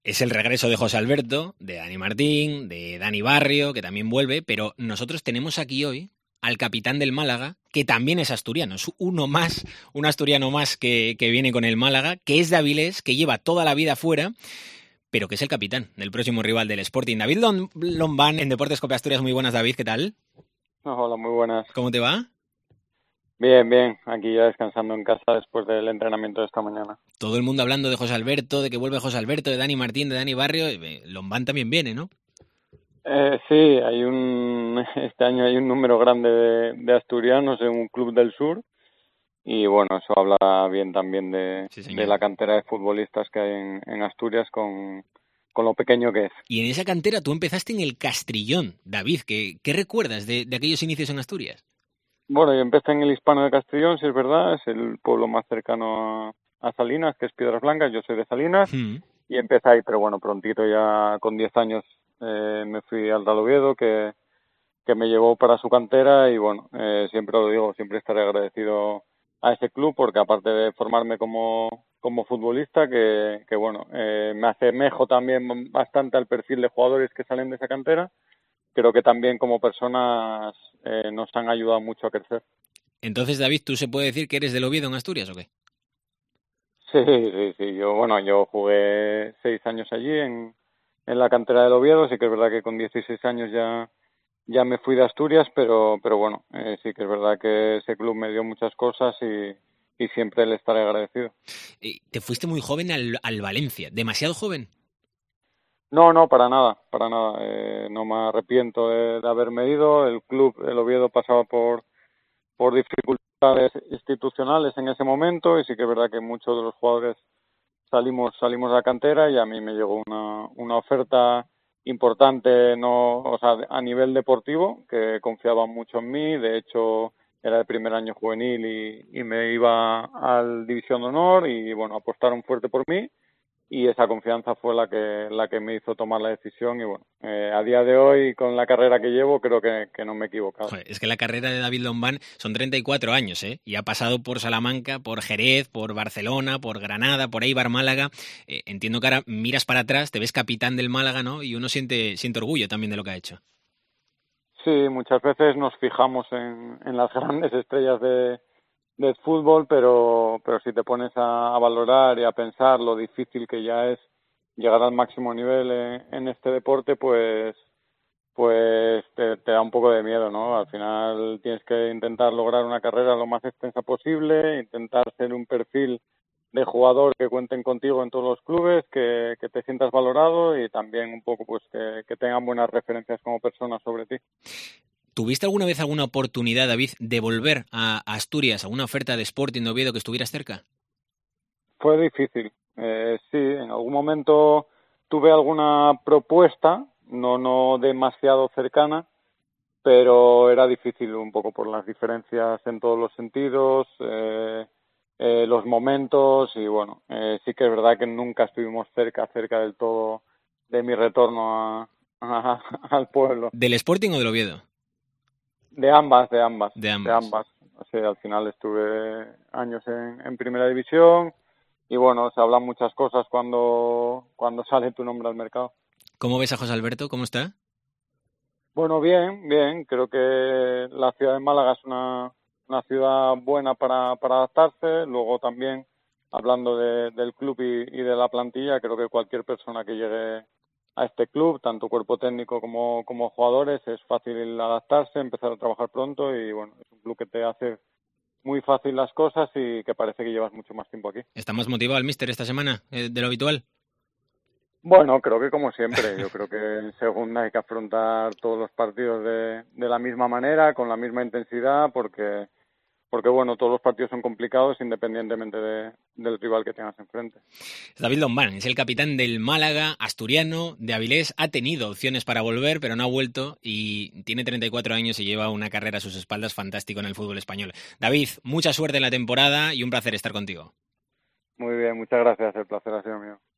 Es el regreso de José Alberto, de Dani Martín, de Dani Barrio, que también vuelve, pero nosotros tenemos aquí hoy al capitán del Málaga, que también es asturiano, es uno más, un asturiano más que viene con el Málaga, que es de Avilés, que lleva toda la vida fuera, pero que es el capitán del próximo rival del Sporting. David Lombán, en Deportes Cope Asturias. Muy buenas, David, ¿qué tal? Hola, muy buenas. ¿Cómo te va? Bien, bien. Aquí ya descansando en casa después del entrenamiento de esta mañana. Todo el mundo hablando de José Alberto, de que vuelve José Alberto, de Dani Martín, de Dani Barrio. Lombán también viene, ¿no? Sí, este año hay un número grande de asturianos en un club del sur y bueno, eso habla bien también Sí, de señor. la cantera de futbolistas que hay en Asturias con lo pequeño que es. Y en esa cantera tú empezaste en el Castrillón, David. ¿Qué recuerdas de aquellos inicios en Asturias? Bueno, yo empecé en el Hispano de Castellón, si es verdad, es el pueblo más cercano a Salinas, que es Piedras Blancas, yo soy de Salinas. Hmm. Y empecé ahí, pero bueno, prontito ya con 10 años me fui al Real Oviedo, que me llevó para su cantera y bueno, siempre lo digo, siempre estaré agradecido a ese club porque aparte de formarme como futbolista, que bueno, me asemejo también bastante al perfil de jugadores que salen de esa cantera, creo que también como personas nos han ayudado mucho a crecer. Entonces, David, ¿tú se puede decir que eres del Oviedo en Asturias o qué? Sí, sí, sí. Yo jugué 6 años allí en la cantera del Oviedo. Sí que es verdad que con 16 años ya me fui de Asturias, pero bueno, sí que es verdad que ese club me dio muchas cosas y siempre le estaré agradecido. Te fuiste muy joven al Valencia, demasiado joven. No, no, para nada, para nada. No me arrepiento de haberme ido. El club, el Oviedo, pasaba por dificultades institucionales en ese momento y sí que es verdad que muchos de los jugadores salimos de la cantera y a mí me llegó una oferta importante, no, o sea, a nivel deportivo, que confiaban mucho en mí. De hecho, era el primer año juvenil y me iba al División de Honor y bueno, apostaron fuerte por mí y esa confianza fue la que me hizo tomar la decisión y bueno, a día de hoy con la carrera que llevo creo que no me he equivocado. Joder, es que la carrera de David Lombán son 34 años, ¿eh? Y ha pasado por Salamanca, por Jerez, por Barcelona, por Granada, por Eibar, Málaga. Entiendo que ahora miras para atrás, te ves capitán del Málaga, ¿no? Y uno siente orgullo también de lo que ha hecho. Sí, muchas veces nos fijamos en las grandes estrellas del fútbol, pero si te pones a valorar y a pensar lo difícil que ya es llegar al máximo nivel en este deporte, pues te da un poco de miedo, ¿no? Al final tienes que intentar lograr una carrera lo más extensa posible, intentar ser un perfil de jugador que cuenten contigo en todos los clubes, que te sientas valorado y también un poco pues que tengan buenas referencias como persona sobre ti. ¿Tuviste alguna vez alguna oportunidad, David, de volver a Asturias, a una oferta de Sporting de Oviedo que estuvieras cerca? Fue difícil. Sí, en algún momento tuve alguna propuesta, no demasiado cercana, pero era difícil un poco por las diferencias en todos los sentidos, los momentos y bueno, sí que es verdad que nunca estuvimos cerca del todo de mi retorno al pueblo. ¿Del Sporting o del Oviedo? De ambas, de ambas, De de ambas. ambas. O sea, al final estuve años en primera división y bueno, se hablan muchas cosas cuando sale tu nombre al mercado. ¿Cómo ves a José Alberto? ¿Cómo está? Bueno, bien, bien. Creo que la ciudad de Málaga es una ciudad buena para adaptarse. Luego también, hablando del club y de la plantilla, creo que cualquier persona que llegue a este club, tanto cuerpo técnico como jugadores, es fácil adaptarse, empezar a trabajar pronto y bueno, es un club que te hace muy fácil las cosas y que parece que llevas mucho más tiempo aquí. ¿Está más motivado el míster esta semana de lo habitual? Bueno, creo que como siempre, yo creo que en segunda hay que afrontar todos los partidos de la misma manera, con la misma intensidad, porque bueno, todos los partidos son complicados independientemente del rival que tengas enfrente. David Lombán es el capitán del Málaga, asturiano, de Avilés. Ha tenido opciones para volver, pero no ha vuelto y tiene 34 años y lleva una carrera a sus espaldas fantástico en el fútbol español. David, mucha suerte en la temporada y un placer estar contigo. Muy bien, muchas gracias, el placer ha sido mío.